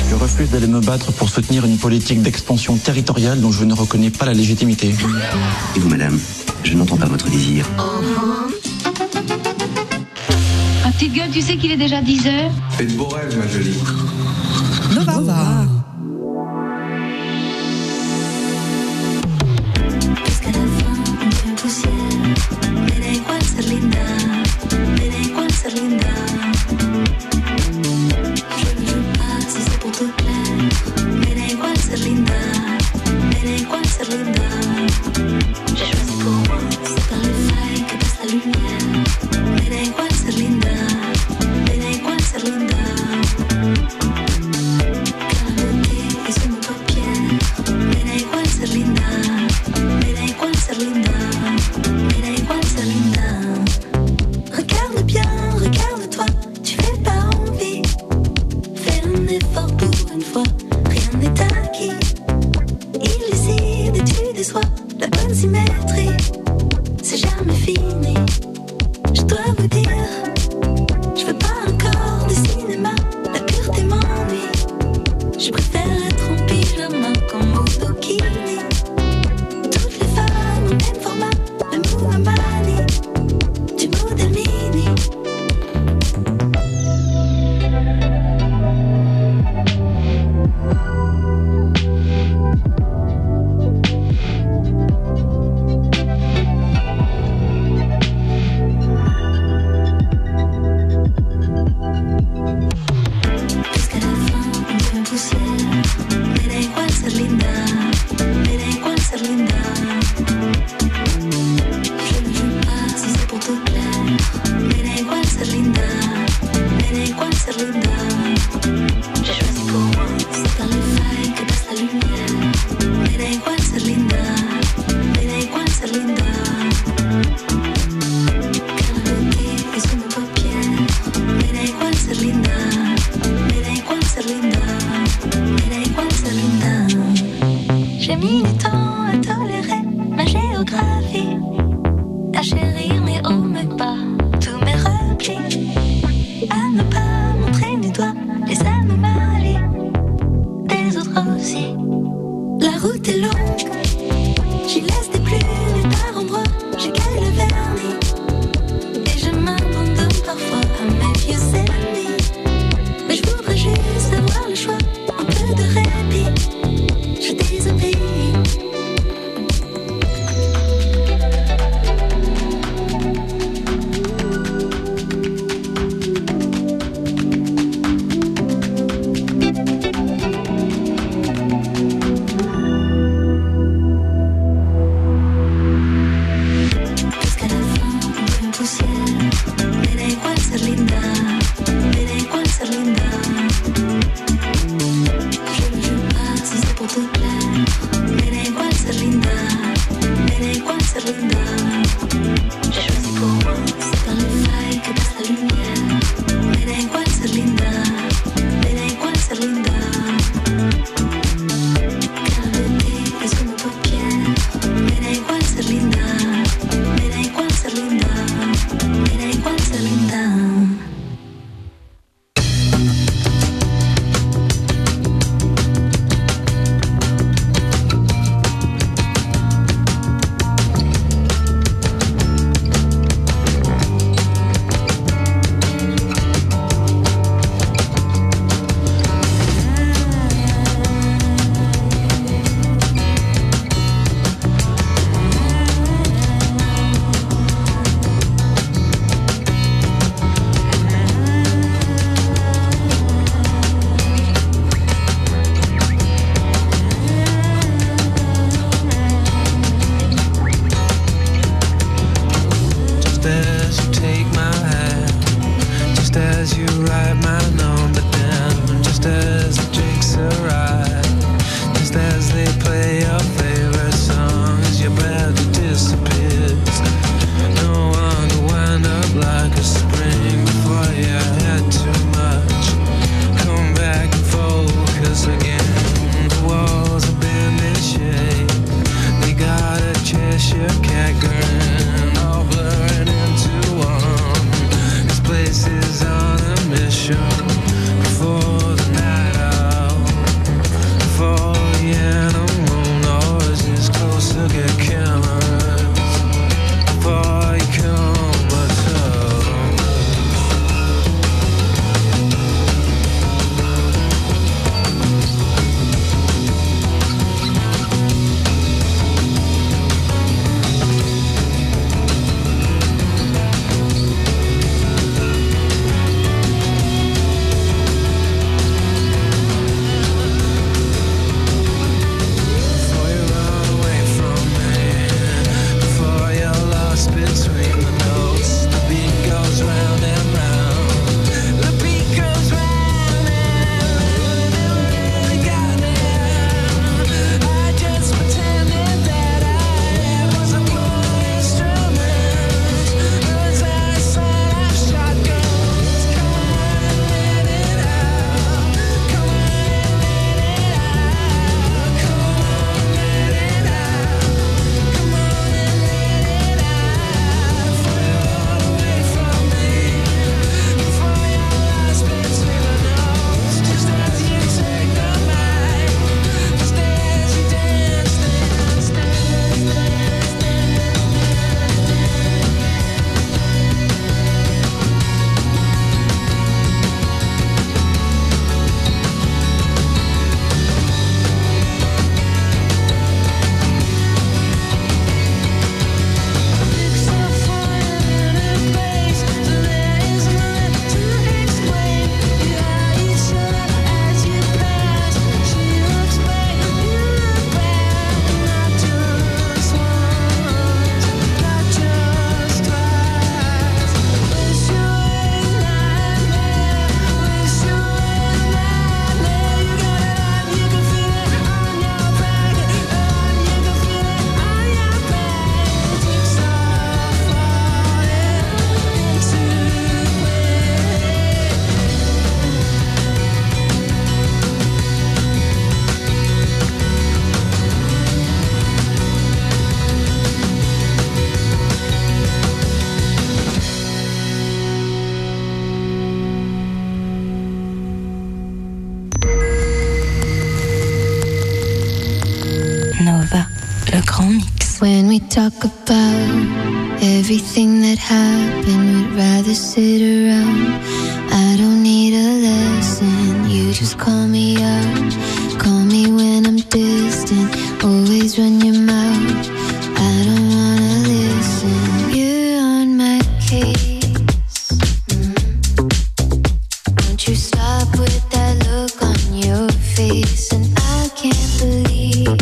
Je refuse d'aller me battre pour soutenir une politique d'expansion territoriale dont je ne reconnais pas la légitimité. Et vous, madame, je n'entends pas votre désir. Ma petite gueule, tu sais qu'il est déjà 10h? Fais de beaux rêves, ma jolie. Nova. Jusqu'à la fin, un peu poussière. Me da igual ser linda. Me da igual ser linda. Je ne joue pas si c'est pour te plaire. Me da igual ser linda. Me da igual ser linda. J'ai choisi pour moi, c'est par les failles que passe la lumière. Me da igual ser linda. Me da igual ser linda. Car la beauté est sous nos paupières. Me da igual ser linda. Me da igual ser linda. Me da igual ser linda. Regarde bien, regarde-toi. Tu fais pas envie. Fais un effort pour une fois. Rien n'est acquis. Illicide et tu déçois. La bonne symétrie, c'est jamais fini. Je dois vous dire, je veux pas encore de cinéma. La pureté m'ennuie. Je préfère être en pyjama comme au bikini. Toutes les femmes au même format, la monomanie du modèle mini. Jusqu'à la fin, un peu poussière. Me da igual ser linda. Me da igual ser linda. Je ne joue pas si c'est pour te plaire. Me da igual ser linda. Me da igual ser linda. J'ai choisi pour moi, c'est par les failles que passe la lumière. Me da igual ser linda. Me da igual ser linda. Car la beauté est sous nos paupières. Me da igual ser linda. Me da igual ser linda. Me da igual ser linda. J'ai mis du temps à tolérer ma géographie, à chérir mes hauts, mes bas, tous mes replis, à ne pas montrer du doigt les anomalies des autres aussi. La route est longue, j'y laisse des plumes et par endroits j'écaille le vernis, et je m'abandonne parfois à mes vieux ennemis. Mais je voudrais juste avoir le choix, un peu de répit. Je désobéis. le grand mix. When we talk about everything that happened, we'd rather sit around. I don't need a lesson, you just call me out. Call me when I'm distant, always run your mouth. I don't wanna listen, you're on my case. Won't you stop with that look on your face? And I can't believe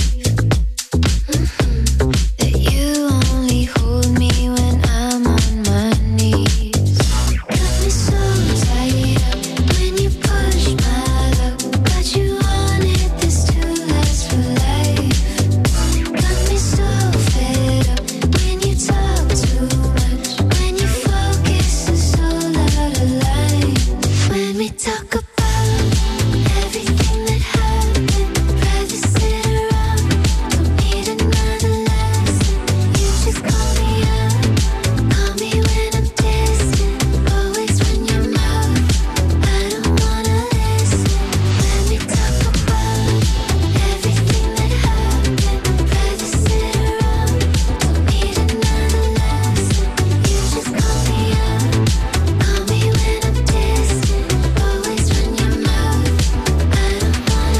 that you only hold me when I'm on my knees. Got me so tied up when you push my luck. Got you wanted this to last for life. Got me so fed up when you talk too much. When you focus is so out of line. When we talk about everything that happened, rather sit around. Don't need another lesson, you just call me up. Call me when I'm distant, always run your mouth. I don't wanna listen. When we talk about everything that happened, rather sit around. Don't need another lesson, you just call me up. Call me when I'm distant, always run your mouth. I don't wanna.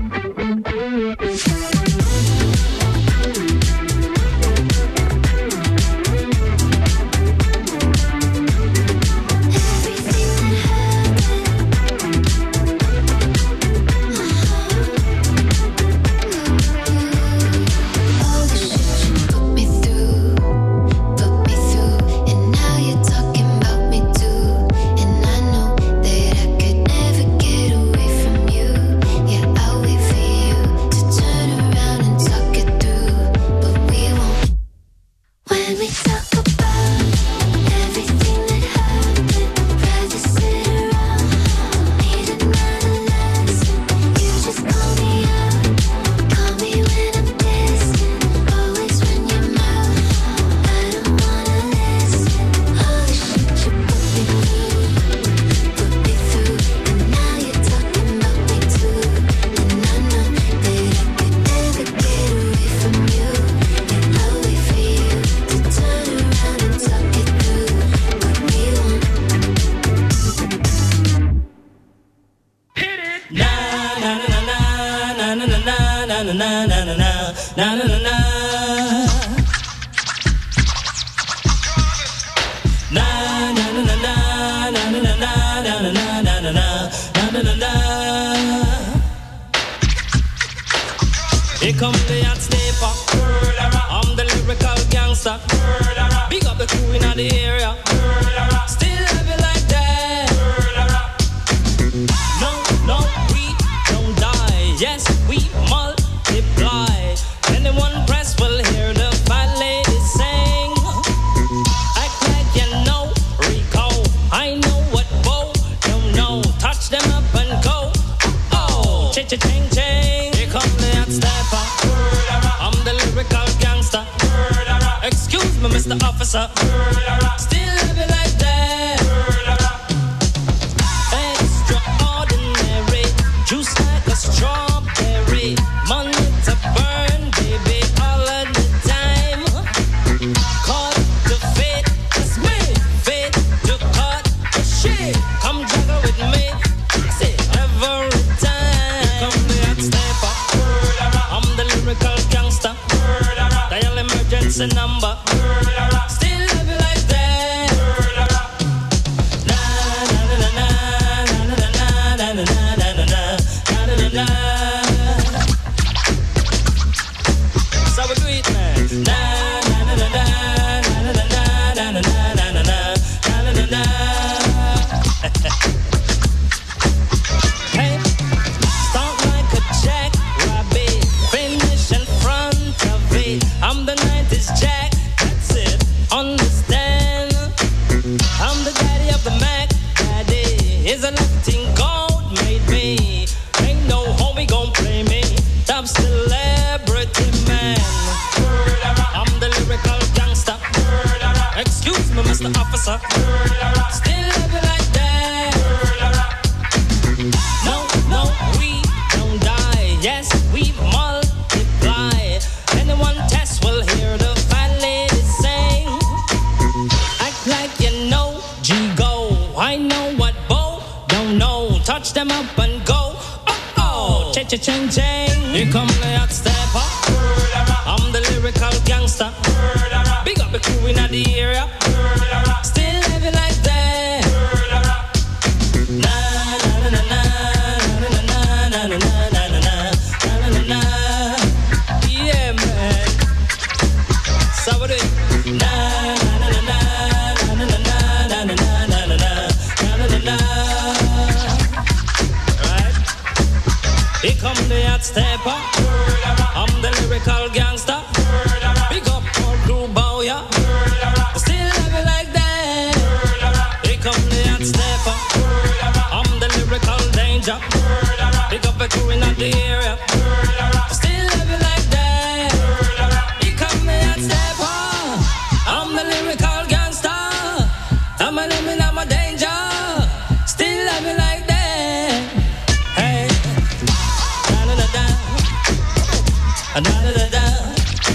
Everything that happened, all the shit you put me through, and now you're talking about me too. And I know that I could never get away from you. Yeah, I'll wait for you to turn around and talk it through, but we won't. When we talk about everything that happened, rather sit around. Need another lesson, you just call me up. Call me when I'm distant, always run your mouth. I don't wanna listen. All the shit you put me through, and now you're talking about me too. And I know that I could never get away from you. Yeah, I'll wait for you to turn around and talk it through, but we won't. Here come the hot stepper. I'm the lyrical gangster. Big up the crew in the area. Still have it like that. No, no, we don't die. Yes, we multiply. Anyone press will hear the fat lady sing. Act like you know Rico. I know what Bo don't know. Touch them up and go. Oh, ching ching. Here come the hot stepper. I'm the lyrical gangster. Excuse me, Mr. Officer. Still have it like that. Extraordinary. Juice like a strawberry. Money to burn, baby, all of the time. Caught the fate, it's me. Fate to cut the shit. Come juggle with me. See, every time. Come the hot stepper. I'm the lyrical gangster. Dial emergency number. Still have it like that. Na na na na na na na na na na na na na. So we do it, man. Na na na na na na na na na na na na na. Hey, start like a jackrabbit, finish in front of it. I'm the 90s Jack, that's it. Understand? I'm the daddy of the Mac. Daddy is a Latin gold made me. Ain't no homie gon' play me. Top celebrity man. I'm the lyrical gangster. Excuse me, Mr. Officer. Still have it like that. No, no, we don't die. Yes, we multiply. Anyone test Cha-cha-ching-ching. Here come the hot stepper. I'm the lyrical gangster. Big up the crew in the area. Still living like that. Na na na na na na na na na na na na. Yeah, man. So what it? Na na na na na na na na na na na na. Right? Here come the hot stepper. I'm the lyrical gangster. Big up all crew bow ya. Still living like that. Here come the hot stepper. I'm the lyrical danger. Big up the crew in the area. Still living like that. Here come the hot stepper. I'm the lyrical gangster. I'm a living, I'm a danger. Still living like that. Hey, da da da da da da da da.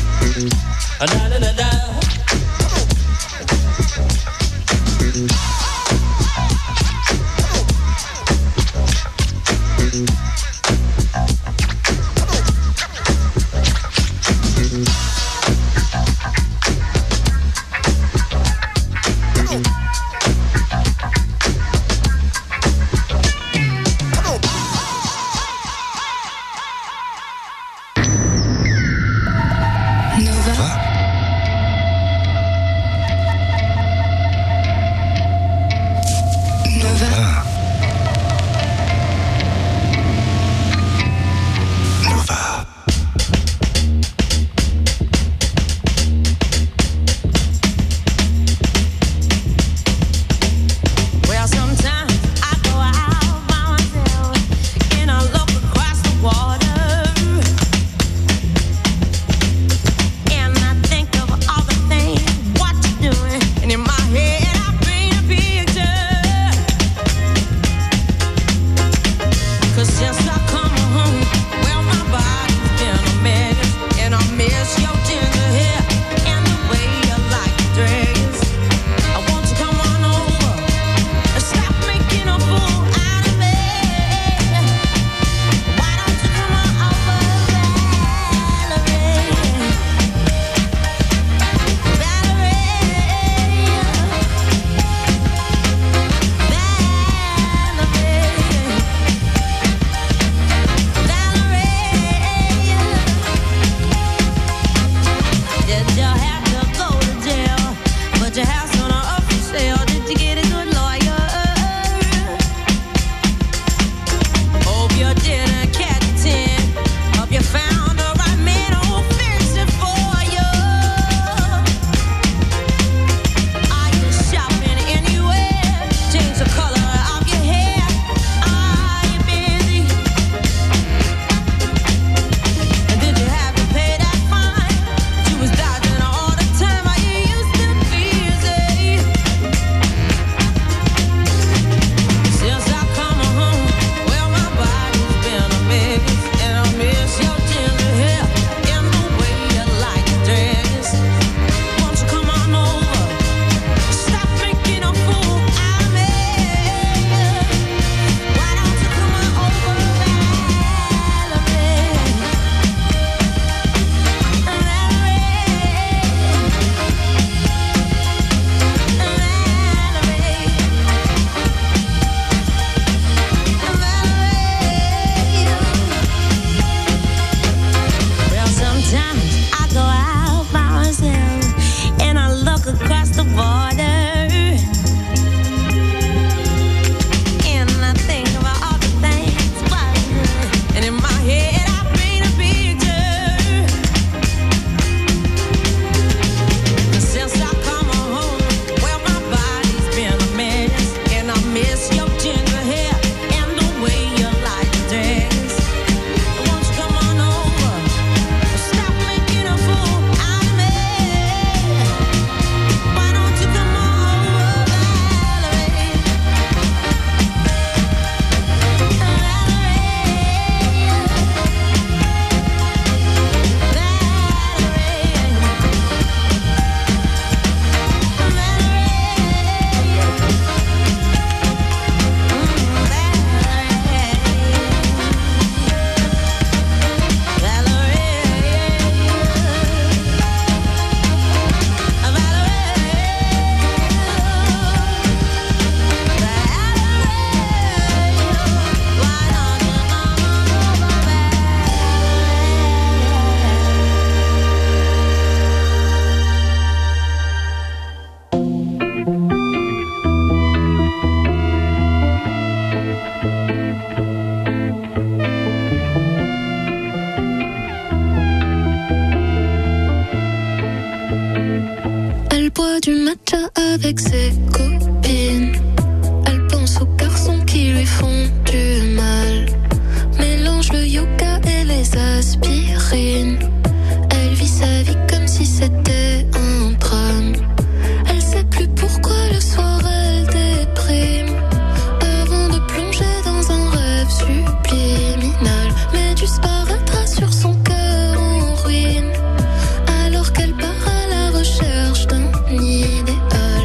avec ses copines. Elle pense aux garçons qui lui font du mal. Mélange le yoga et les aspirines. Elle vit sa vie comme si c'était un drame. Elle sait plus pourquoi le soir elle déprime. Avant de plonger dans un rêve subliminal, mais disparaîtra sur son cœur en ruine. Alors qu'elle part à la recherche d'un idéal.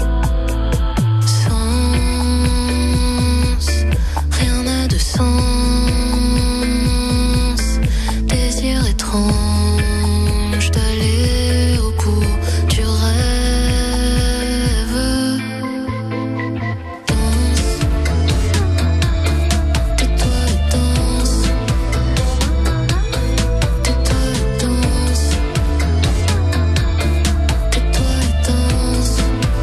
Sens, rien n'a de sens. Désir étrange d'aller au bout du rêve. Danse, tais-toi et danse. Tais-toi et danse. Tais-toi et danse.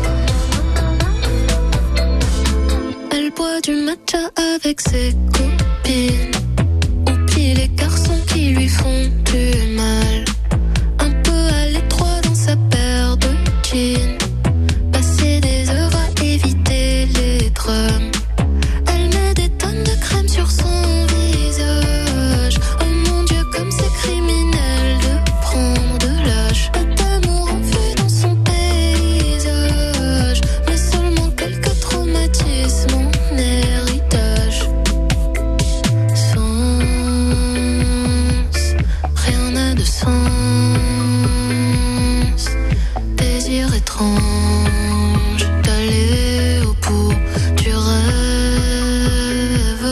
Elle boit du matcha avec ses copines. Oublie les garçons qui lui font du mal. Un peu à l'étroit dans sa paire de jeans. Passer des heures à éviter les drames. Elle met des tonnes de crème sur son visage. Oh mon Dieu, comme c'est criminel de prendre de l'âge. Pas d'amour en vue dans son paysage, mais seulement quelques traumatismes en héritage. Sens, rien n'a de sens. Désir étrange d'aller au bout du rêve.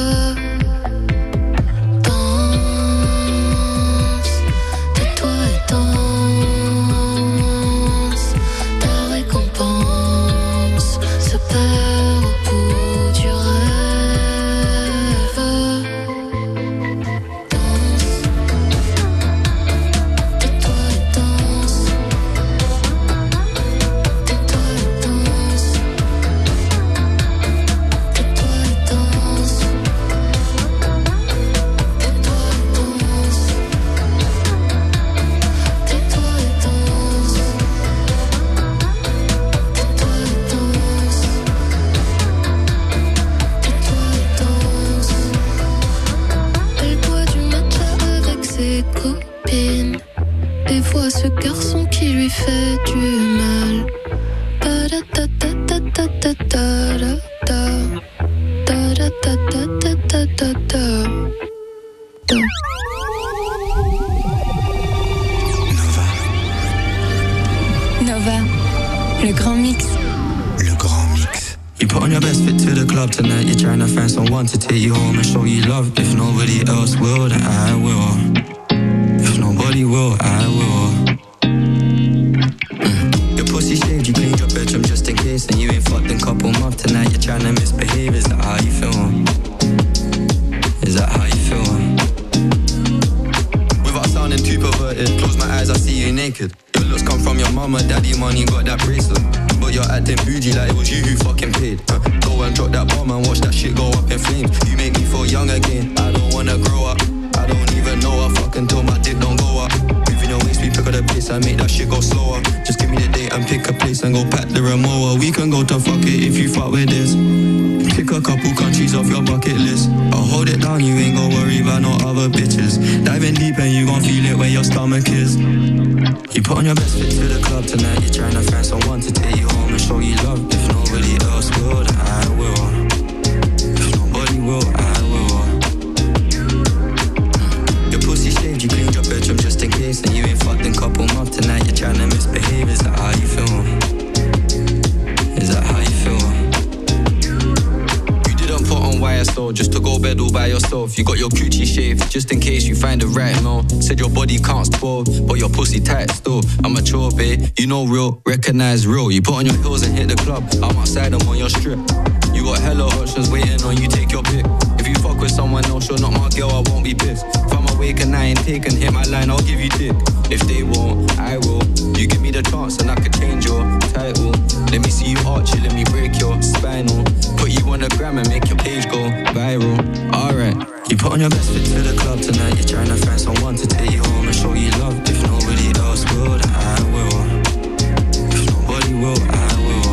Danse, tais-toi et danse. Ta récompense se perd au bout du rêve. Danse, tais-toi et danse. Tais-toi et danse. Tais-toi et danse. Tais-toi et danse. Tais-toi et danse. Tais-toi et danse. Tais-toi et danse. Elle boit du matcha avec ses copines et voit ce garçon qui lui fait du mal. Ta-da-ta-ta-ta-ta-ta-ta-da-da. Ta-da-ta-ta-ta-ta-ta-da. Nova, le grand mix. Le grand mix. You put on your best fit to the club tonight. You're trying to find someone to take you home and show you love. If nobody else will, then I will. If nobody will, I will. Your pussy shaved, you cleaned your bedroom just in case. And you ain't fucked in couple months. Tonight you're trying to misbehave. Is that how you feel? Is that how you feel? Without sounding too perverted, close my eyes, I see you naked. Your looks come from your mama, daddy, money, got that bracelet. But you're acting bougie like it was you who fucking paid. Go and drop that bomb and watch that shit go up in flames. You make me feel young again, I don't wanna grow up. I don't even know I fucking till my dick don't go up. Moving your waist, we pick up the pace and make that shit go slower. Just give me the date and pick a place and go pack the remote. We can go to fuck it if you fuck with this. Pick a couple countries off your bucket list. I'll hold it down, you ain't gon' worry about no other bitches. Diving deep and you gon' feel it where your stomach is. You put on your best fit to the club tonight. You're trying to find someone to take you home and show you love. If nobody else will, then I will. If nobody will, I will. Your pussy shaved, you cleaned your bedroom just in case. And you ain't fucked in couple months. Tonight you're trying to misbehave. Is that how you feel? Is that how you feel? Put on YSL just to go bed all by yourself. You got your coochie shaved just in case you find it right now. Said your body counts 12, but your pussy tight still. I'm mature, babe, you know real, recognize real. You put on your heels and hit the club. I'm outside, I'm on your strip. You got hella options waiting on you, take your pick. If you fuck with someone else, you're not my girl, I won't be pissed. If I'm awake and I ain't taken, hit my line, I'll give you dick. If they won't, I will. You give me the chance and I could change your title. Let me see you arch it, let me break your spinal. Put you on the gram and make your page go viral. Alright. You put on your best fit to the club tonight. You're trying to find someone to take you home and show you love. If nobody else will, then I will. If nobody will, I will.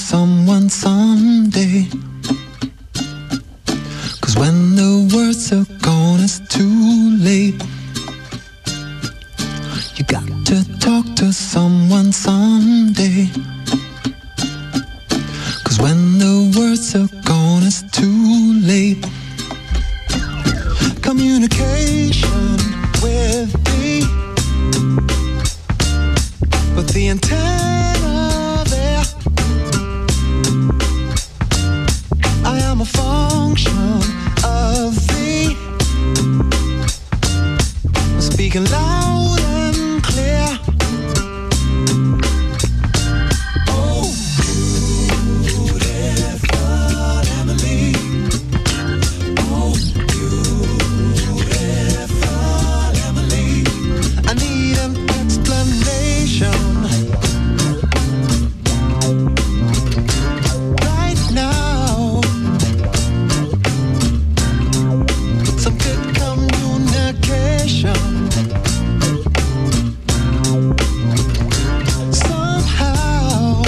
someone someday. 'Cause when the words are gone, it's too late. You got to talk to someone someday. 'Cause when the words are gone, it's too late. Communication with me, but the antenna there. I am a function of thee, speaking loud and clear. Oh, beautiful Emily. Oh, beautiful Emily. I need an explanation right now. Some good communication. Somehow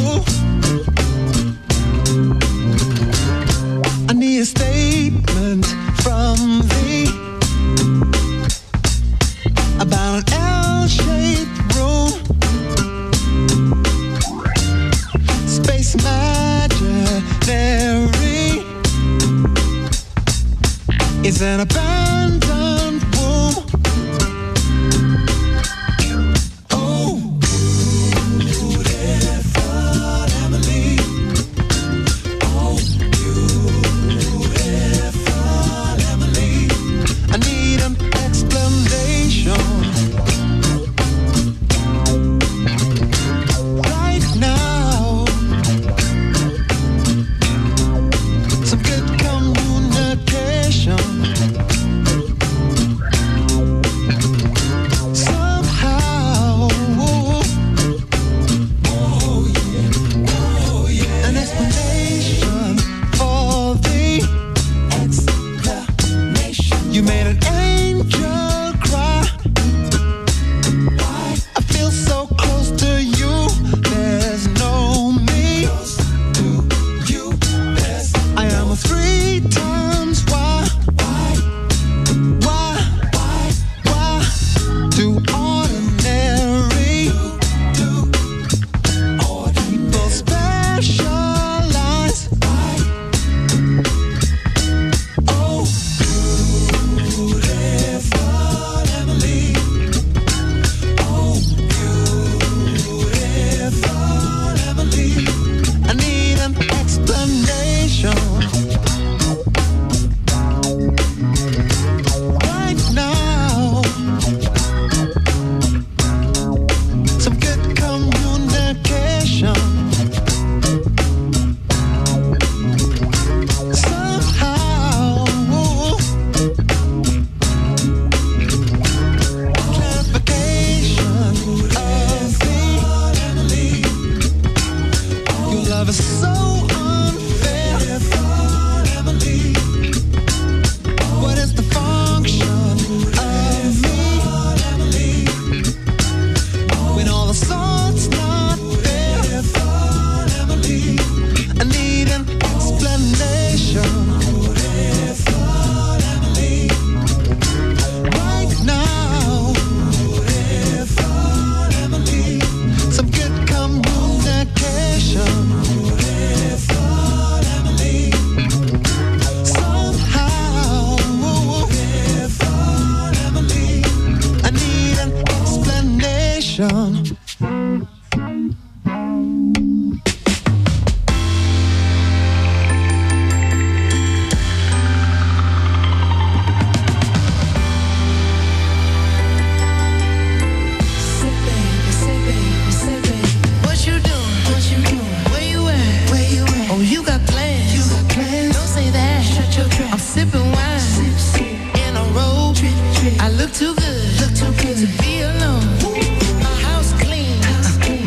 I need a statement from thee about an L-shaped room. Space imaginary. It's an abandoned womb. Oh, beautiful Emily. Oh, beautiful Emily. I need an explanation right now. Some good communication. Somehow, oh yeah, an explanation for the explanation. You made an angel cry. I feel so close to you. There's no me. To you, I am a 3 times why? Too ordinary. People specialize. Oh, beautiful Emily. Oh, beautiful Emily. I need an explanation right now. Some good communication. Somehow, clarification of thee. Your love is so unfair. What is the function of me when all the salt's not there? I need an explanation right now. Some good communication. Somehow, I need an explanation. What you doing? Where you at? Oh, you got plans. Don't say that. Shut your trap. I'm sipping wine in a robe. I look too good to be alone. My house clean.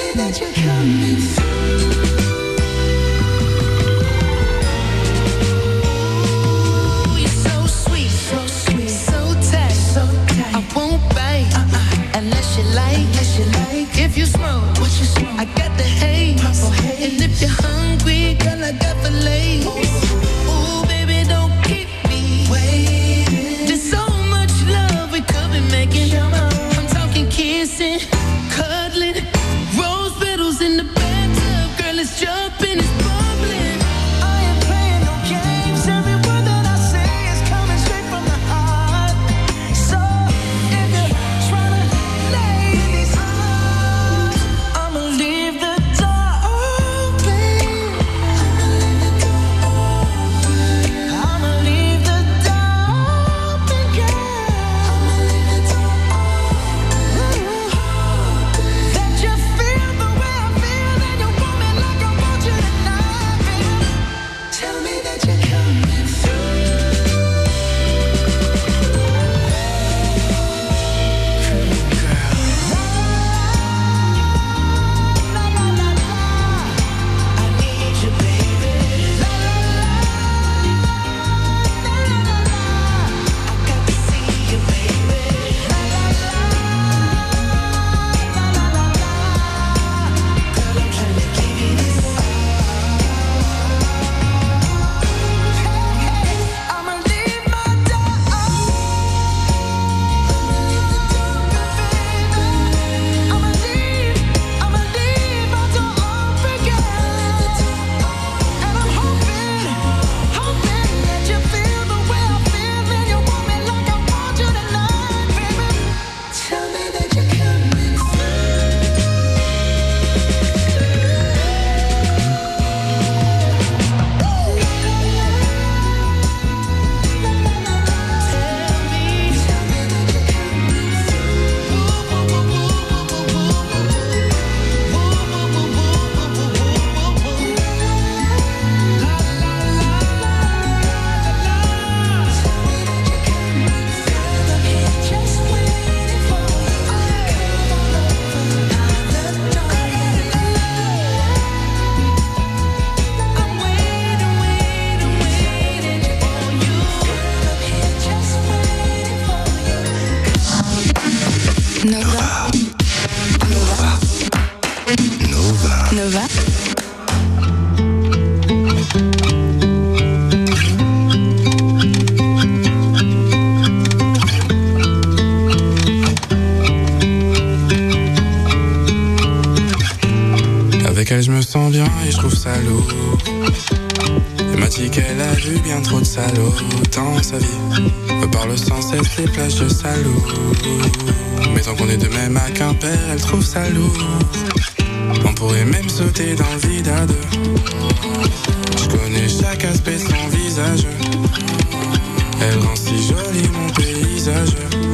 Avec elle je me sens bien et je trouve ça lourd. Elle m'a dit qu'elle a vu bien trop de salauds dans sa vie. Me parle sans cesse des plages de Salou. Mais tant qu'on est de même à Quimper, elle trouve ça lourd. On pourrait même sauter dans le vide à deux. Je connais chaque aspect de son visage. Elle rend si joli mon paysage.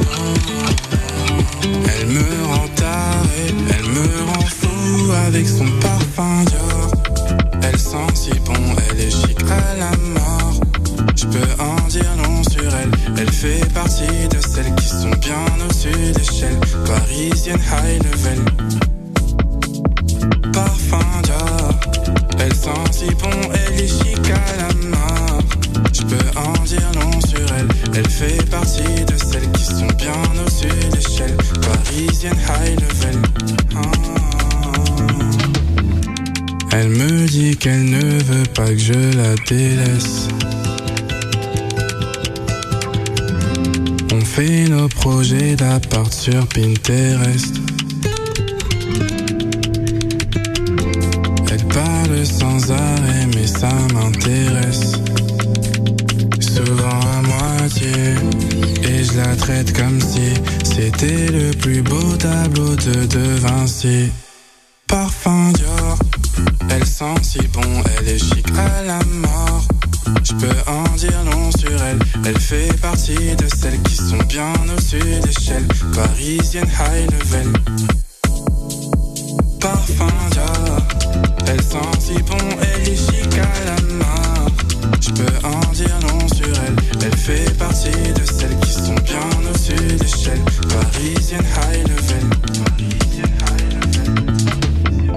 Elle me rend taré, elle me rend fou avec son parfum Dior. Elle sent si bon, elle est chic à la mort. Je peux en dire long sur elle. Elle fait partie de celles qui sont bien au-dessus d'échelle. Parisienne high level. Parfum Dior. Elle sent si bon, elle est chic à la mort. Je peux en dire long sur elle. Elle fait partie de celles qui sont bien au-dessus d'échelle. Parisienne high level. Elle me dit qu'elle ne veut pas que je la délaisse. On fait nos projets d'appart sur Pinterest. Elle parle sans arrêt mais ça m'intéresse. Souvent à moitié. Et je la traite comme si c'était le plus beau tableau de Vinci. Parfum Dior. Elle sent si bon, elle est chic à la mort. Je peux en dire long sur elle. Elle fait partie de celles qui sont bien au-dessus d'échelle. Parisienne high level. Parfum Dior. Elle sent si bon, elle est chic à la mort. Je peux en dire long sur elle. Elle fait partie de celles qui sont bien au-dessus d'échelle. Parisienne high level. Parisienne high level.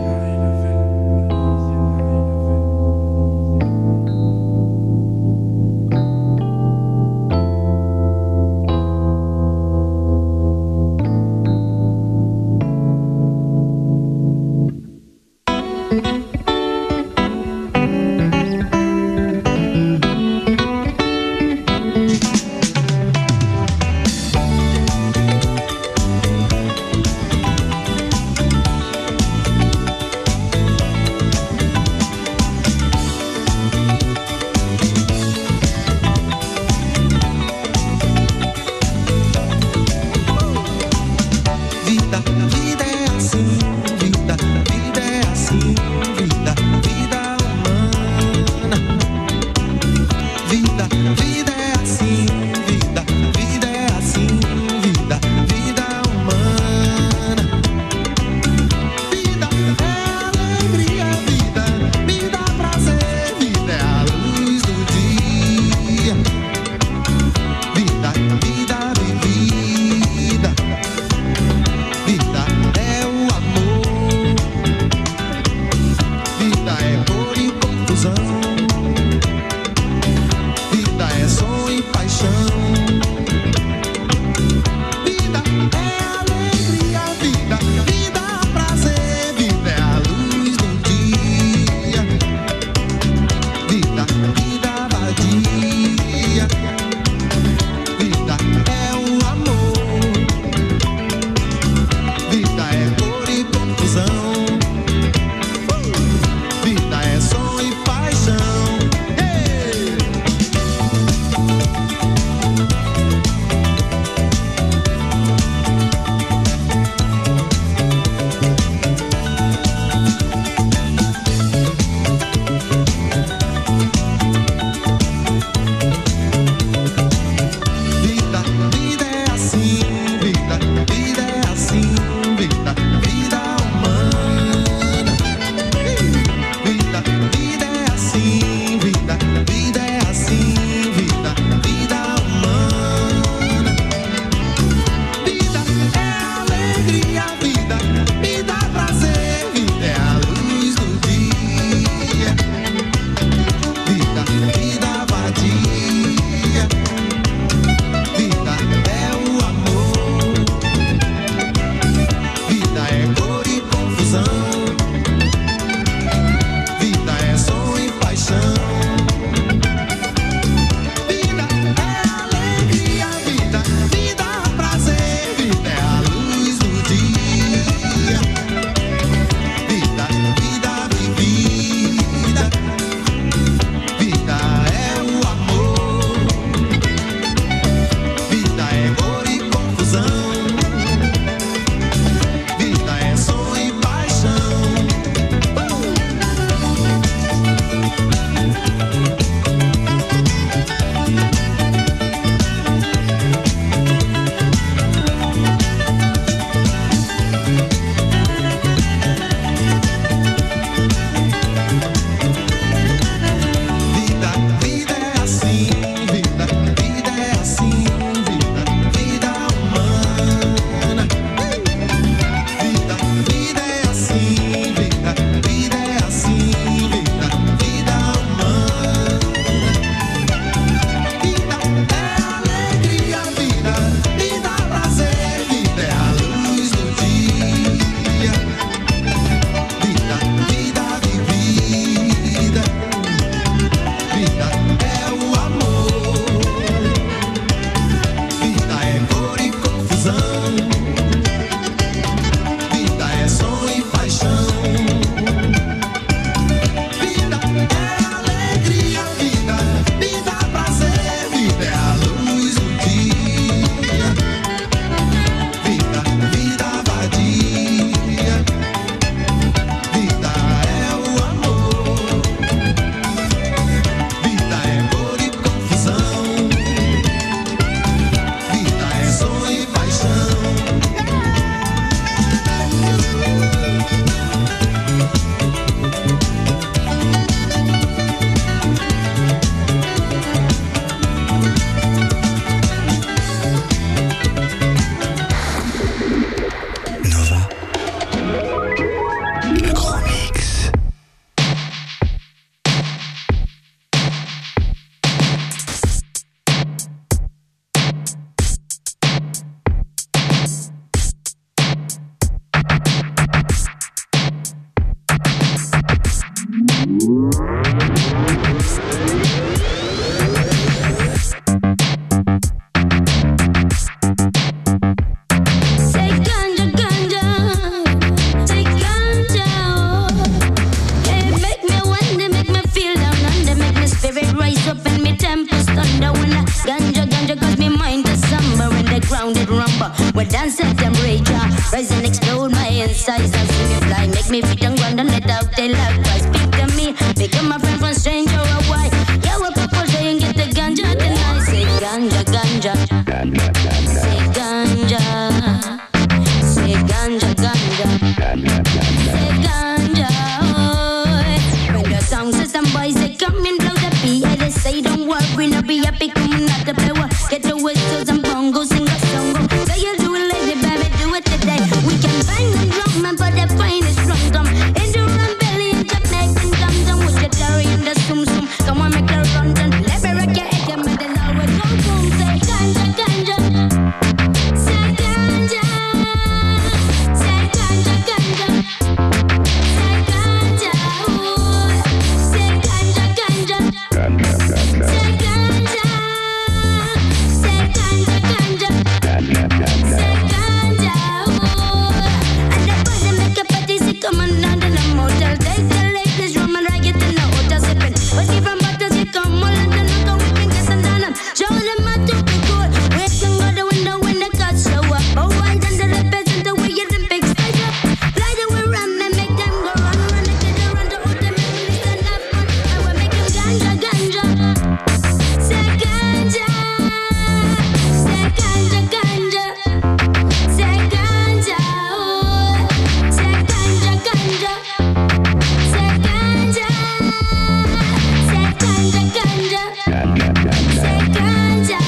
me fit and go and let out the likewise. Speak to me, become a friend from stranger or why? Yeah, what people say and get the ganja tonight. Say ganja, ganja. Say ganja. Say ganja, ganja. Say ganja. Oh. When the song says some boys say come and blow the beat, yeah, they say don't worry, no be happy, come not the play. Get the whistles and bongos, sing a song. Say you do it, lady, baby, do it today. We can bang and drum and put the finest drum come into run belly and Jamaican come down with your cherry and the sum sum. Come on, make her run down. Let me rock your head, and then always go boom. Say ganja, ganja. Say ganja. Say ganja, ganja. Say ganja. Ooh. Say ganja, ganja. Say ganja. Say ganja, ganja. Say ganja. Ooh. And the boys they make a party, say come on down to the motel. Take the ladies, rum and riot in the hotel sipping. Whiskey from bottles, you come all and then look how we can get some down. Show them how to be cool. We can go the window when the cats show up. Oh, why don't they represent the way you big stage up? Fly them we run and make them go run. Run the kid around the hood, they make me stand up. And we make them ganja, ganja. Say ganja. Say ganja, ganja. Say ganja. Oh. Say ganja, ganja. Say ganja. Say ganja, ganja. Say ganja.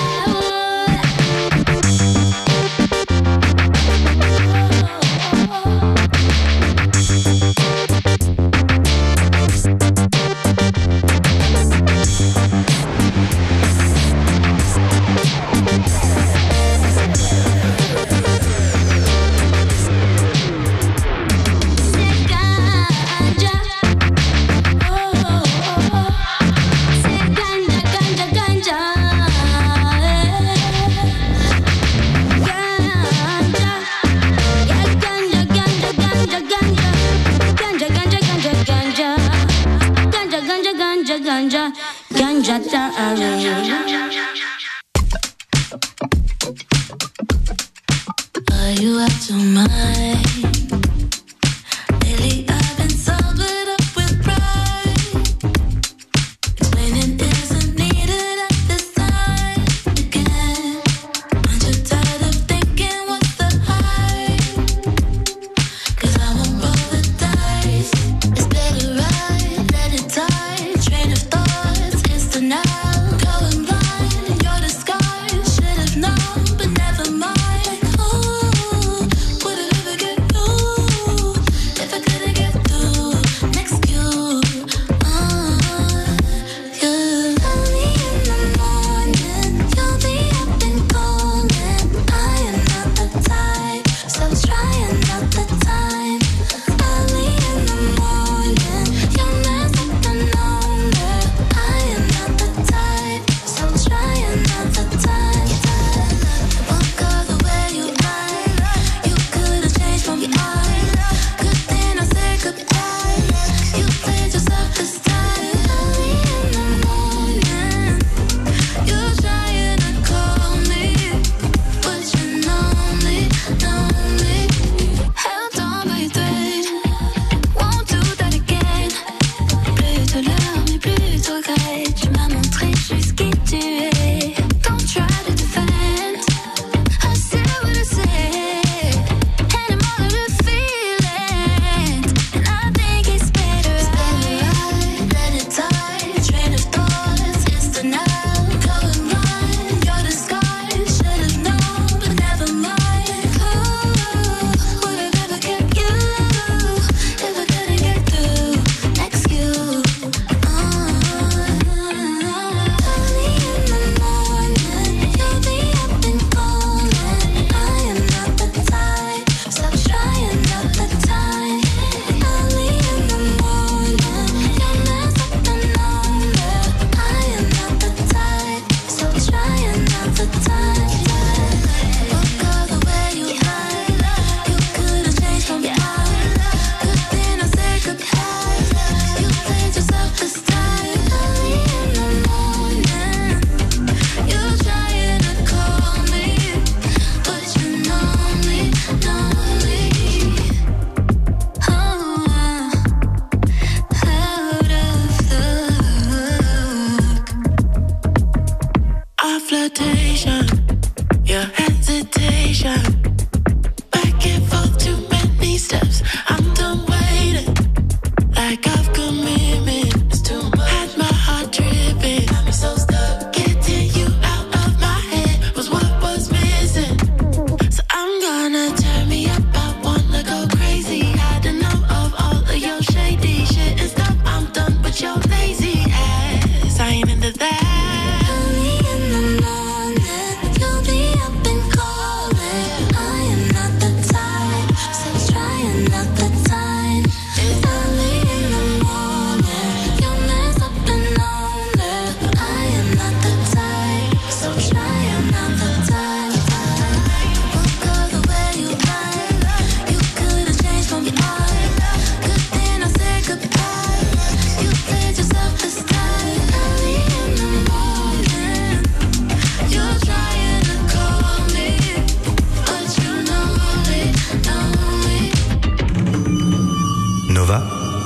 Are you out to mind? Lately I've been sobered up with pride. Explaining isn't needed at this time again. Aren't you tired of thinking what's the hype? 'Cause I won't roll the dice. It's better right, let it die. Train of thoughts is the now. Going blind, your disguise. Should have known, but never mind. Ooh, would it ever get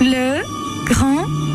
Le grand